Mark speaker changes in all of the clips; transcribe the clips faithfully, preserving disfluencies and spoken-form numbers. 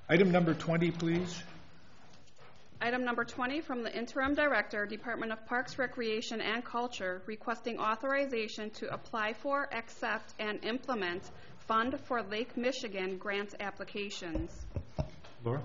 Speaker 1: Item number twenty, please.
Speaker 2: Item number twenty from the Interim Director, Department of Parks, Recreation, and Culture, requesting authorization to apply for, accept, and implement Fund for Lake Michigan grant applications.
Speaker 1: Laura?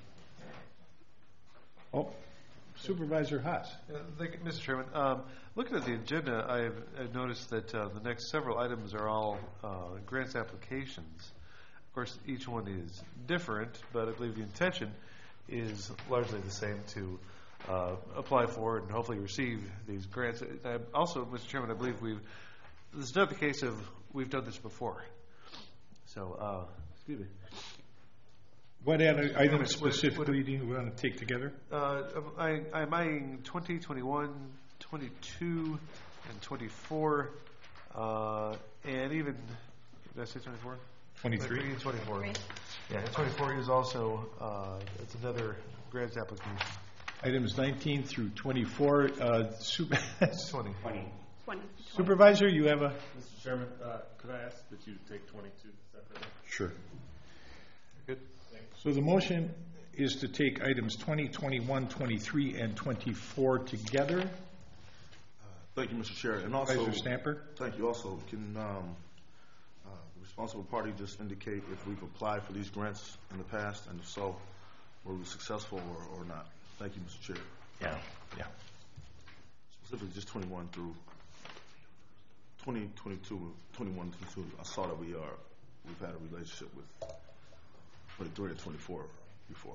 Speaker 1: Oh, Supervisor Haas.
Speaker 3: Uh, thank you, Mister Chairman. Um, looking at the agenda, I've, I've noticed that uh, the next several items are all uh, grants applications. Of course, each one is different, but I believe the intention is largely the same to uh, apply for and hopefully receive these grants. I also, Mister Chairman, I believe we've, this is not the case of we've done this before. So, uh, excuse me.
Speaker 1: What items specifically do you want to take together?
Speaker 3: Uh, I, I'm eyeing twenty, twenty-one, twenty-two, and twenty-four, uh, and even, did I say twenty-four?
Speaker 1: twenty-three.
Speaker 3: twenty-four. Yeah, and twenty-four is also, uh, it's another grants application.
Speaker 1: Items nineteen through twenty-four. Uh, super
Speaker 3: twenty.
Speaker 2: twenty. twenty.
Speaker 1: Supervisor, you have a...
Speaker 4: Mister Chairman, uh, could I ask that you take twenty-two separately?
Speaker 1: Sure.
Speaker 3: Good.
Speaker 1: So the motion is to take items twenty, twenty-one, twenty-three, and twenty-four together.
Speaker 5: Uh, thank you, Mister Chair. And also,
Speaker 1: Supervisor Stamper.
Speaker 5: Thank you. Also, can um, uh, the responsible party just indicate if we've applied for these grants in the past, and if so, were we successful or, or not? Thank you, Mister Chair.
Speaker 1: Yeah. Yeah.
Speaker 5: Specifically, just twenty-one through twenty, twenty-two, twenty-one, twenty-two. I saw that we are we've had a relationship with twenty-three and twenty-four before.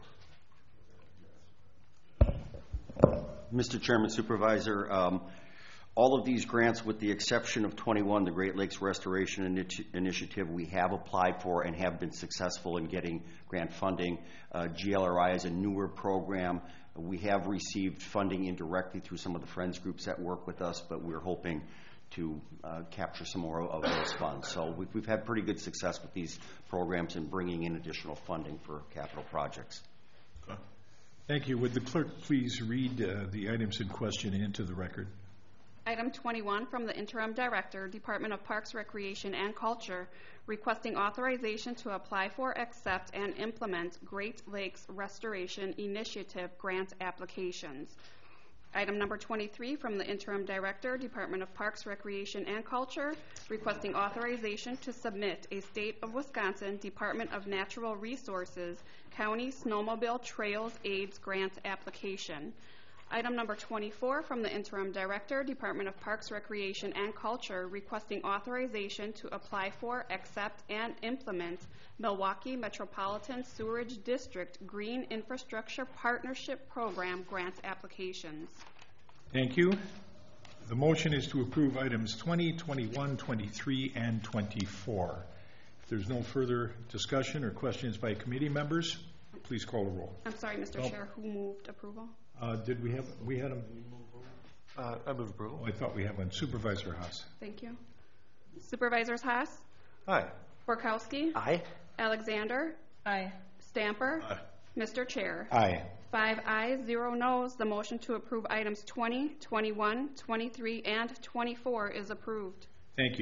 Speaker 6: Mister Chairman, Supervisor, um, all of these grants, with the exception of twenty-one, the Great Lakes Restoration Initi Initiative, we have applied for and have been successful in getting grant funding. Uh, G L R I is a newer program. We have received funding indirectly through some of the Friends groups that work with us, but we're hoping to uh, capture some more of those funds. So we've, we've had pretty good success with these programs in bringing in additional funding for capital projects.
Speaker 5: Okay.
Speaker 1: Thank you. Would the clerk please read uh, the items in question into the record?
Speaker 2: Item twenty-one from the Interim Director, Department of Parks, Recreation, and Culture, requesting authorization to apply for, accept, and implement Great Lakes Restoration Initiative grant applications. Item number twenty-three from the Interim Director, Department of Parks, Recreation, and Culture, requesting authorization to submit a State of Wisconsin Department of Natural Resources County Snowmobile Trails AIDS grant application. Item number twenty-four from the Interim Director, Department of Parks, Recreation, and Culture, requesting authorization to apply for, accept, and implement Milwaukee Metropolitan Sewerage District Green Infrastructure Partnership Program grant applications.
Speaker 1: Thank you. The motion is to approve items twenty, twenty-one, twenty-three, and twenty-four. If there's no further discussion or questions by committee members, please call the roll.
Speaker 2: I'm sorry, Mister
Speaker 1: Oh.
Speaker 2: Chair, who moved approval?
Speaker 1: Uh, did we have, we had a,
Speaker 3: Uh, I move approval.
Speaker 1: oh, I thought we had one. Supervisor Haas.
Speaker 2: Thank you. Supervisors Haas?
Speaker 3: Aye.
Speaker 2: Borkowski?
Speaker 6: Aye.
Speaker 2: Alexander?
Speaker 7: Aye.
Speaker 2: Stamper?
Speaker 5: Aye.
Speaker 2: Mister Chair?
Speaker 1: Aye.
Speaker 2: Five ayes, zero noes. The motion to approve items twenty, twenty-one, twenty-three, and twenty-four is approved.
Speaker 1: Thank you.